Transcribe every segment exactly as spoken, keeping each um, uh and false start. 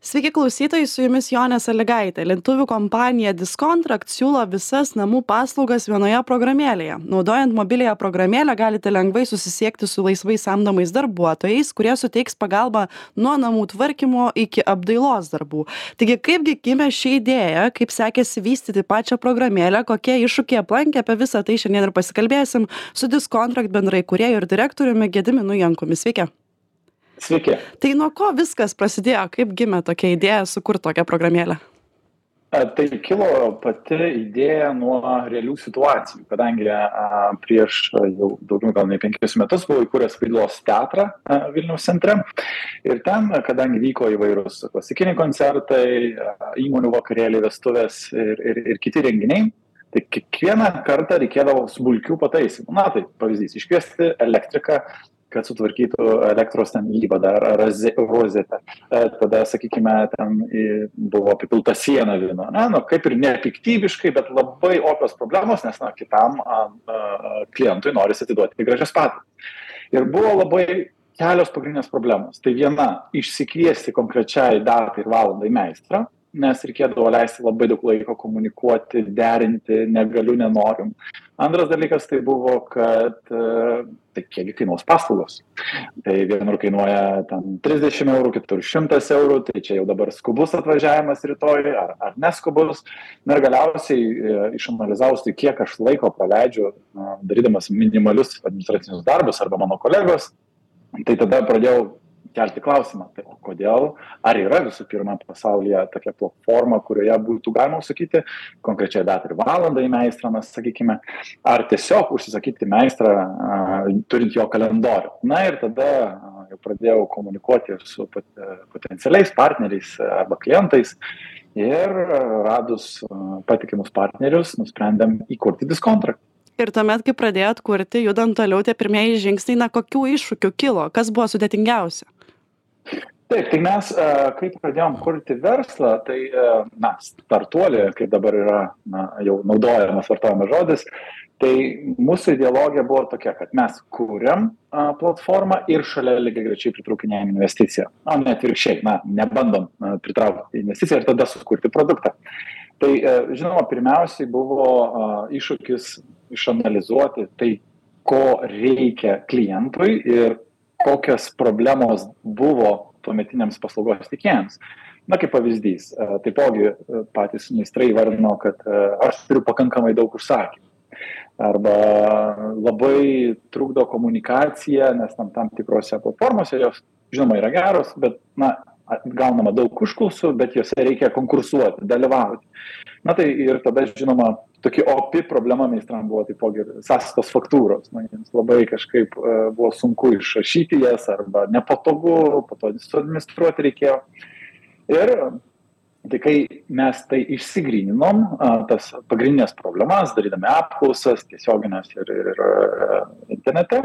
Sveiki klausytojai, su jumis Jonė Sąlygaitė. Lietuvių kompanija Discontract siūlo visas namų paslaugas vienoje programėlėje. Naudojant mobiliąją programėlę galite lengvai susisiekti su laisvai samdomais darbuotojais, kurie suteiks pagalbą nuo namų tvarkymo iki apdailos darbų. Taigi, kaipgi gimė ši idėja, kaip sekėsi vystyti pačią programėlę, kokie iššūkiai aplankė, apie visą tai šiandien ir pasikalbėsim su Discontract bendraįkūrėju ir direktoriumi Gediminu Jankumi. Sveiki. Sveiki. Tai nuo ko viskas prasidėjo, kaip gimė tokia idėja sukurti tokią programėlę? Tai kilo pati idėja nuo realių situacijų, kadangi a, prieš jau daugiau gal nei penkis metus buvau įkūręs Vaidilos teatrą a, Vilniaus centre. Ir ten, kadangi vyko įvairūs klasikiniai koncertai, a, įmonių vakarėliai, vestuvės ir, ir, ir kiti renginiai, tai kiekvieną kartą reikėdavo smulkių pataisymų. Na tai pavyzdys, iškviesti elektriką, kad sutvarkytų elektros ten įvadą ar rozetę. Tada, sakykime, ten buvo apipilta siena vino. Ne, nu, kaip ir nepiktybiškai, bet labai opios problemos, nes na, kitam a, a, klientui norisi atiduoti gražias patalpas. Ir buvo labai kelios pagrindinės problemos. Tai viena, išsikviesti konkrečiai datai ir valandai meistrą, nes reikėdavo leisti labai daug laiko komunikuoti, derinti, negaliu, nenorim. Antras dalykas tai buvo, kad tai kiekgi kainuos paslaugos. Tai vienur kainuoja ten trisdešimt eurų, kitur šimtas eurų, tai čia jau dabar skubus atvažiavimas rytoj ar, ar neskubus. Na ir galiausiai išanalizavus, tai kiek aš laiko praleidžiu darydamas minimalius administracinius darbus arba mano kolegos, tai tada pradėjau kelti klausimą, tai kodėl, ar yra visų pirma pasaulyje tokia platforma, kurioje būtų galima užsakyti konkrečiai datą ir valandą į meistrą, mes sakykime, ar tiesiog užsisakyti meistrą, a, turint jo kalendorių. Na ir tada a, jau pradėjau komunikuoti su pot, potencialiais partneriais arba klientais ir radus a, patikimus partnerius, nusprendėm įkurti Discontract. Ir tuomet, kai pradėjot kurti, judant toliau, tie pirmieji žingsniai, na, kokių iššūkių kilo, kas buvo sudėtingiausia? Taip, tai mes, kai pradėjom kurti verslą, tai, na, startuolį, kaip dabar yra na, jau naudojamas, vartojamas žodis, tai mūsų ideologija buvo tokia, kad mes kūrėm platformą ir šalia lygiagrečiai pritraukinėjom investiciją. O ne atvirkščiai, na, nebandom pritraukti investiciją ir tada sukurti produktą. Tai, žinoma, pirmiausiai buvo iššūkis išanalizuoti tai, ko reikia klientui ir kokios problemos buvo tuometiniams paslaugos tikėjams. Na, kaip pavyzdys, taipogi patys meistrai įvardino, kad aš turiu pakankamai daug užsakymų. Arba labai trukdo komunikacija, nes tam, tam tikrose platformose jos, žinoma, yra geros, bet, na, gaunama daug užklausų, bet jose reikia konkursuoti, dalyvauti. Na, tai ir tada, žinoma, tokia opi problema meistram buvo taipogi sąskaitos faktūros. Na, jiems labai kažkaip uh, buvo sunku išrašyti jas arba nepatogu, po to administruoti reikėjo. Ir tai kai mes tai išsigryninom, uh, tas pagrindinės problemas, darydami apklausas, tiesioginės ir, ir, ir uh, internete,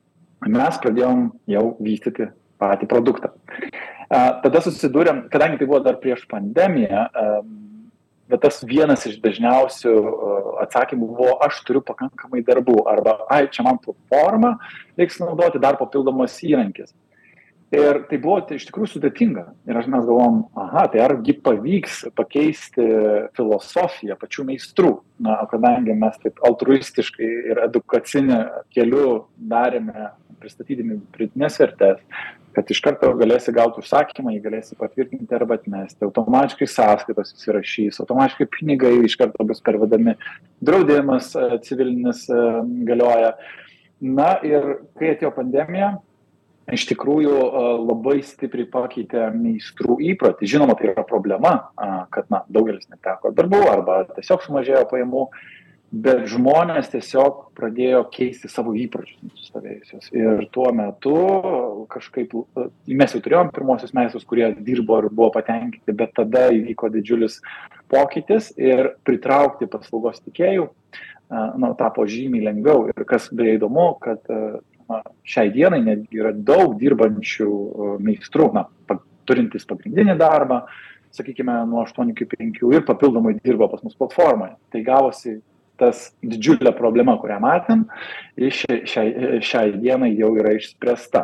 mes pradėjom jau vystyti patį produktą. Uh, tada susidūrėm, kadangi tai buvo dar prieš pandemiją, uh, bet tas vienas iš dažniausių atsakymų buvo, aš turiu pakankamai darbų, arba, ai, čia man platforma, reiks naudoti dar papildomas įrankis. Ir tai buvo tai iš tikrųjų sudėtinga. Ir aš mes galvom, aha, tai argi pavyks pakeisti filosofiją pačių meistrų. Na, kadangi mes taip altruistiškai ir edukacinį keliu darėme, pristatydami pridėtinės vertės, kad iš karto galėsi gauti užsakymą, jį galėsi patvirtinti arba atmesti, automatiškai sąskaitos įsirašys, automatiškai pinigai iš karto bus pervedami, draudimas civilinis galioja. Na ir kai atėjo pandemija, iš tikrųjų labai stipriai pakeitė meistrų įprotį. Žinoma, tai yra problema, kad na, daugelis neteko darbų arba tiesiog sumažėjo pajamų, bet žmonės tiesiog pradėjo keisti savo įpročius nusistovėjusius. Ir tuo metu kažkaip, mes jau turėjom pirmosius meistrus, kurie dirbo ir buvo patenkinti, bet tada įvyko didžiulis pokytis ir pritraukti paslaugos tikėjų na, tapo žymiai lengviau. Ir kas beje įdomu, kad na, šiai dienai netgi yra daug dirbančių meistrų, na, turintys pagrindinį darbą, sakykime, nuo aštuonių iki penkių ir papildomai dirba pas mus platformoje. Tai gavosi tas didžiulė problema, kurią matėm, šiai, šiai dienai jau yra išspręsta.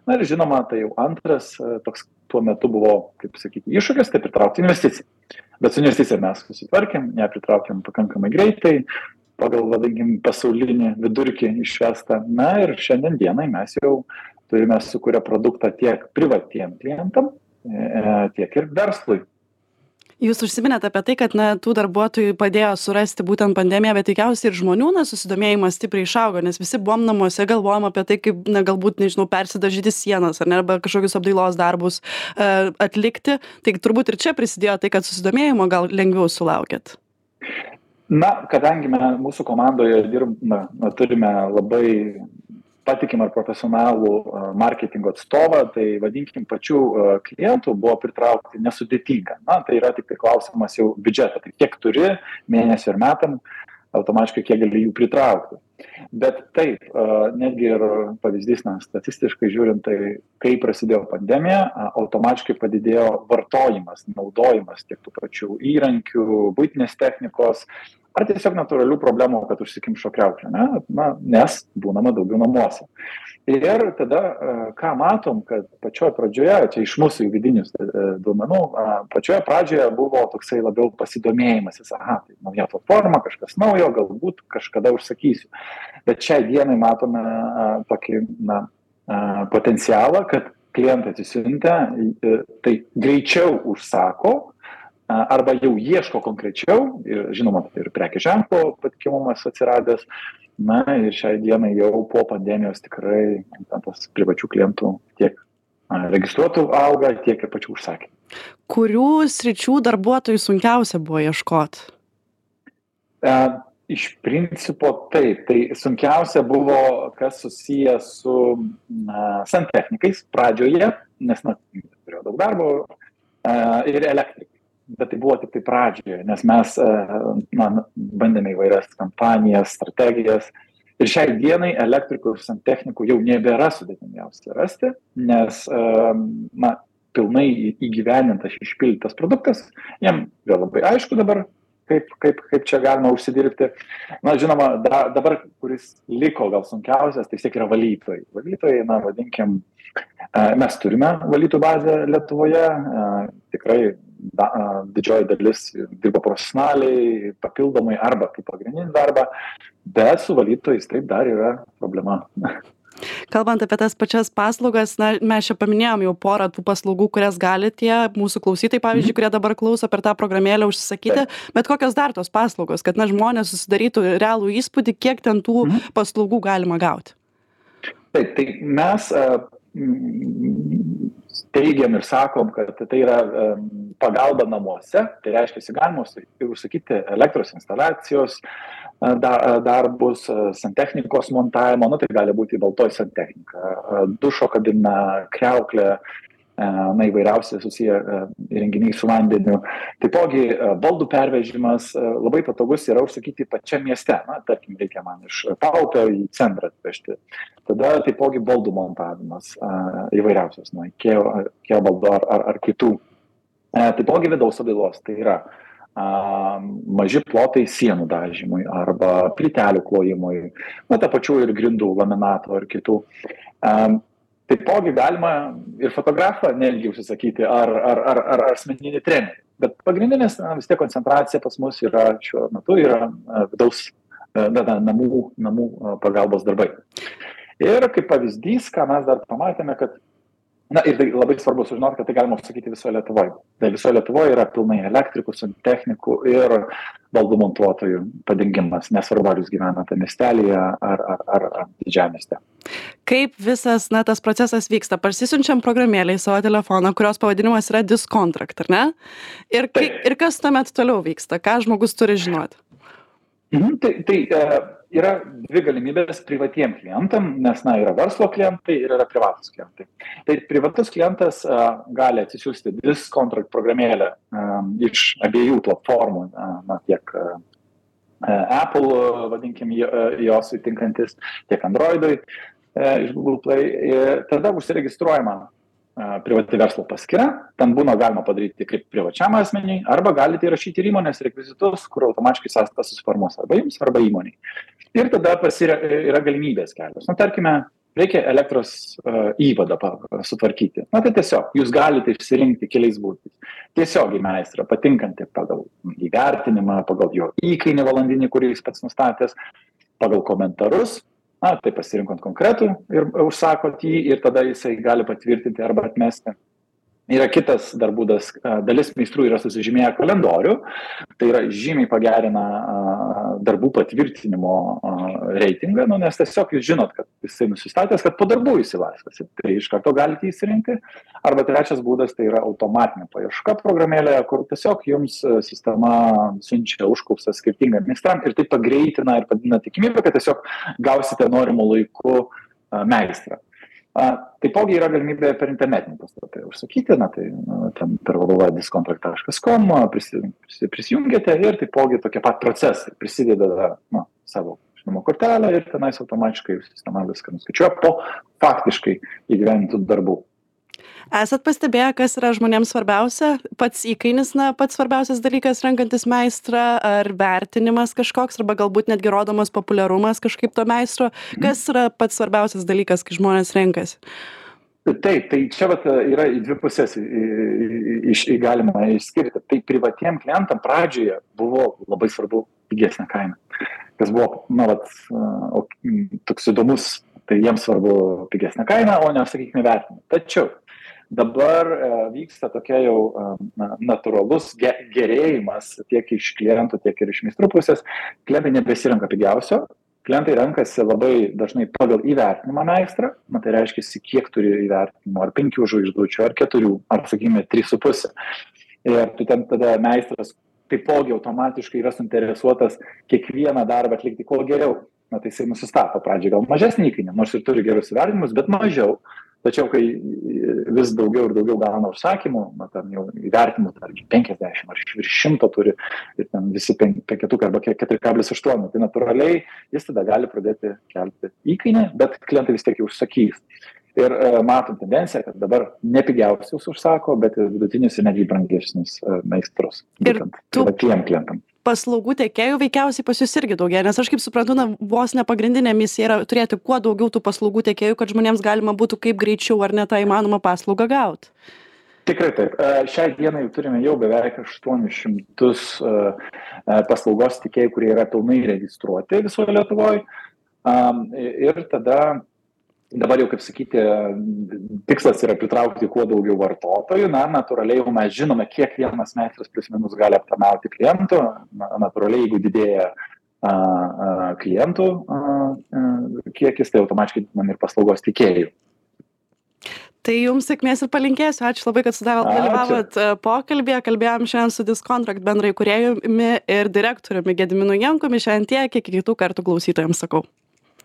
Na ir žinoma, tai jau antras toks tuo metu buvo, kaip sakyti, iššūkis, tai pritraukti investiciją. Bet su investicija mes susitvarkėm, ją pritraukėm pakankamai greitai, pagal, vadinkim, pasaulinį vidurkį išvestą. Na ir šiandien dienai mes jau turime sukūrę produktą tiek privatiem klientam, tiek ir verslui. Jūs užsiminėte apie tai, kad na, tų darbuotojų padėjo surasti būtent pandemiją, bet tikriausiai ir žmonių na, susidomėjimas stipriai išaugo, nes visi buvom namuose, galvojom apie tai, kaip na, galbūt, nežinau, persidažyti sienas ar ne, arba kažkokius apdailos darbus uh, atlikti. Tai turbūt ir čia prisidėjo tai, kad susidomėjimo gal lengviau sulaukėt. Na, kadangi mes mūsų komandoje dirbame, turime labai patikimą ir profesionalų marketingo atstovą, tai vadinkim pačių klientų buvo pritraukti nesudėtinga. Na, tai yra tik tai klausimas jau biudžeto, tai kiek turi mėnesį ir metam, automatiškai kiek gali jų pritraukti. Bet taip, netgi ir pavyzdys, na, statistiškai žiūrint, tai kai prasidėjo pandemija, automatiškai padidėjo vartojimas, naudojimas tiek tų pačių įrankių, buitinės technikos, ar tiesiog natūralių problemų, kad užsikimšo kriauklė, ne? Na, nes būnama daugiau namuose. Ir tada, ką matom, kad pačioje pradžioje, čia iš mūsų vidinius duomenų, pačioje pradžioje buvo toksai labiau pasidomėjimas, aha, tai nauja platforma, kažkas naujo, galbūt kažkada užsakysiu. Bet šiai dienai matome tokį, na, potencialą, kad klientai atsisiuntę, tai greičiau užsako, arba jau ieško konkrečiau, ir žinoma, ir prekių ženklo patikimumas atsiradęs, na ir šiai dienai jau po pandemijos tikrai tas privačių klientų tiek registruotų auga, tiek ir pačių užsakymų. Kurių sričių darbuotojų sunkiausia buvo ieškoti? E, iš principo taip, tai sunkiausia buvo, kas susiję su na, santechnikais pradžioje, nes na, turėjo daug darbo, e, ir elektrikai. Bet tai buvo tik tai pradžioje, nes mes na, bandėme įvairias kampanijas, strategijas. Ir šiai dienai elektrikų ir santechnikų jau nebėra sudėtingiausia rasti, nes na, pilnai įgyvendintas, išpildytas produktas, jiem vėl labai aišku dabar, kaip, kaip, kaip čia galima užsidirbti. Na, žinoma, da, dabar, kuris liko gal sunkiausias, tai vis tiek yra valytojai. Valytojai, na, vadinkim, mes turime valytojų bazę Lietuvoje, tikrai Da, didžioji dalis dirba profesionaliai, papildomai arba kaip pagrindinį darbą, bet su valytojais taip dar yra problema. Kalbant apie tas pačias paslaugas, na, mes čia paminėjom jau porą tų paslaugų, kurias gali tie mūsų klausytojai, pavyzdžiui, mm. kurie dabar klauso per tą programėlę užsisakyti, taip. Bet kokios dar tos paslaugos, kad na, žmonės susidarytų realų įspūdį, kiek ten tų mm. paslaugų galima gauti? Taip, tai mes mm, teigiam ir sakom, kad tai yra um, pagalba namuose, tai reiškia, galima užsakyti elektros instaliacijos dar, darbus, santechnikos montavimo, nu, tai gali būti baltoji santechnika, dušo kabina, kriauklė, na, įvairiausiai susiję įrenginiai su vandeniu. Taipogi baldų pervežimas labai patogus yra užsakyti pačiam mieste, na, tarkim, reikia man iš Paupio į centrą atvežti. Tada taipogi baldų montavimas įvairiausios, na, Ikea baldų ar, ar, ar kitų. Taipogi vidaus apdailos, tai yra a, maži plotai sienų dažymui arba plytelių klojimui, na, ta pačių ir grindų, laminato ar kitų. A, Taipogi galima ir fotografą netgi užsisakyti, ar, ar, ar, ar asmeninį trenerį. Bet pagrindinės vis tiek koncentracija pas mus yra šiuo metu yra vidaus namų, namų pagalbos darbai. Ir kaip pavyzdys, ką mes dar pamatėme, kad, na ir tai labai svarbu sužinoti, kad tai galima užsakyti visoje Lietuvoje. Tai visoje Lietuvoje yra pilnai elektrikų, santechnikų ir baldų montuotojų padengimas, nesvarbu, ar jūs gyvenate miestelėje ar, ar, ar, ar didžiame mieste. Kaip visas na, tas procesas vyksta? Parsisiunčiam programėlę į savo telefoną, kurios pavadinimas yra Discontract, ar ne? Ir, kai, ir kas tuomet toliau vyksta? Ką žmogus turi žinoti? Mhm, tai tai uh, yra dvi galimybės privatiem klientam, nes na, yra verslo klientai ir yra privatus klientai. Tai privatus klientas uh, gali atsisiųsti Discontract programėlę uh, iš abiejų platformų, uh, na, tiek uh, Apple, uh, vadinkim, uh, jos įtinkantis, tiek Androidui uh, iš Google Play. Ir tada užsiregistruojama privati verslo paskyra, ten būna galima padaryti kaip privačiam asmeniui, arba galite įrašyti ir įmonės rekvizitus, kur automatiškai sąskaitas susiformuos arba jums, arba įmoniai. Ir tada pasira, yra galimybės kelios. Na, tarkime, reikia elektros uh, įvadą pa, sutvarkyti. Na tai tiesiog, jūs galite išsirinkti keliais būdais. Tiesiog į meistrą, patinkantį pagal įvertinimą, pagal jo įkainį valandinį, kurį jis pats nustatęs, pagal komentarus, na, tai pasirinkant konkretų ir užsakot jį ir tada jisai gali patvirtinti arba atmesti. Yra kitas dar būdas, dalis meistrų yra susižymėję kalendorių, tai yra žymiai pagerina darbų patvirtinimo reitingą, nu, nes tiesiog jūs žinot, kad jisai nusistatęs, kad po darbų jis įlaisvas, tai iš karto galite įsirinkti. Arba trečias būdas tai yra automatinė paieška programėlėje, kur tiesiog jums sistema siunčia užklausas skirtingam meistram ir tai pagreitina ir padidina tikimybę, kad tiesiog gausite norimų laikų meistrą. A, taipogi yra galimybė per internetinį puslapį užsakyti, na, tai na, ten per w w w taškas discontract taškas com prisi, prisi, prisijungiate ir taipogi tokie pat procesai prisideda na, savo žinoma kortelę ir tenais automatiškai sistema viską nuskaičiuoja po faktiškai įgyvendintų darbų. Esat pastebėję, kas yra žmonėms svarbiausia? Pats įkainis, na, pats svarbiausias dalykas renkantis meistrą, ar vertinimas kažkoks, arba galbūt netgi rodomas populiarumas kažkaip to meistro? Kas yra pats svarbiausias dalykas, kai žmonės renkasi? Taip, tai čia vat, yra į dvi pusės iš, į galima išskirti. Tai privatiem klientam pradžioje buvo labai svarbu pigesnė kaina. Kas buvo, na, vat, o, toks įdomus, tai jiems svarbu pigesnė kaina, o ne, sakykime, vertinimą. Tačiau dabar e, vyksta tokia jau e, natūralus ge, gerėjimas tiek iš klientų, tiek ir iš meistrų pusės. Klientai nebesirenka pigiausio, klientai renkasi labai dažnai pagal įvertinimą meistrą, na, tai reiškia, kiek turi įvertinimo, ar penkių žvaigždučių, ar keturių, ar, sakykime, trys su pusė. Ir tu ten tada meistras taipogi automatiškai yra suinteresuotas kiekvieną darbą atlikti kuo geriau. Na, tai jisai nusistato pradžiai gal mažesnį įkainį, nors ir turi gerus įvertinimus, bet mažiau. Tačiau, kai vis daugiau ir daugiau gauna užsakymų, na, ten jau įvertinimų, tarkim, penkiasdešimt ar virš šimto turi, ir ten visi penketukai arba keturi kablelis aštuoni, tai natūraliai jis tada gali pradėti kelti įkainį, bet klientai vis tiek jau užsakys. Ir e, matom tendenciją, kad dabar nepigiausius užsako, bet ir vidutinius ir netgi brangesnius e, meistrus. Būtent privatiem klientam. Paslaugų tiekėjų veikiausiai pas jūs irgi daugia, nes aš kaip suprantu, na, vos ne pagrindinė misija yra turėti kuo daugiau tų paslaugų tiekėjų, kad žmonėms galima būtų kaip greičiau ar ne tą įmanomą paslaugą gauti. Tikrai taip. Šiai dienai turime jau beveik aštuonis šimtus paslaugos tiekėjų, kurie yra pilnai registruoti visoje Lietuvoje. Ir tada dabar jau, kaip sakyti, tikslas yra pritraukti kuo daugiau vartotojų. Na, natūraliai jau mes žinome, kiek vienas meistras plius minus gali aptarnauti klientų. Na, natūraliai, jeigu didėja a, a, klientų a, a, kiekis, tai automatiškai man ir paslaugos tikėjų. Tai jums sėkmės ir palinkėsiu. Ačiū labai, kad sudalyvavot pokalbėje. Kalbėjom šiandien su Discontract bendraįkūrėjumi ir direktoriumi Gediminu Jankumi. Šiandien tiek, iki kitų kartų klausytojams sakau.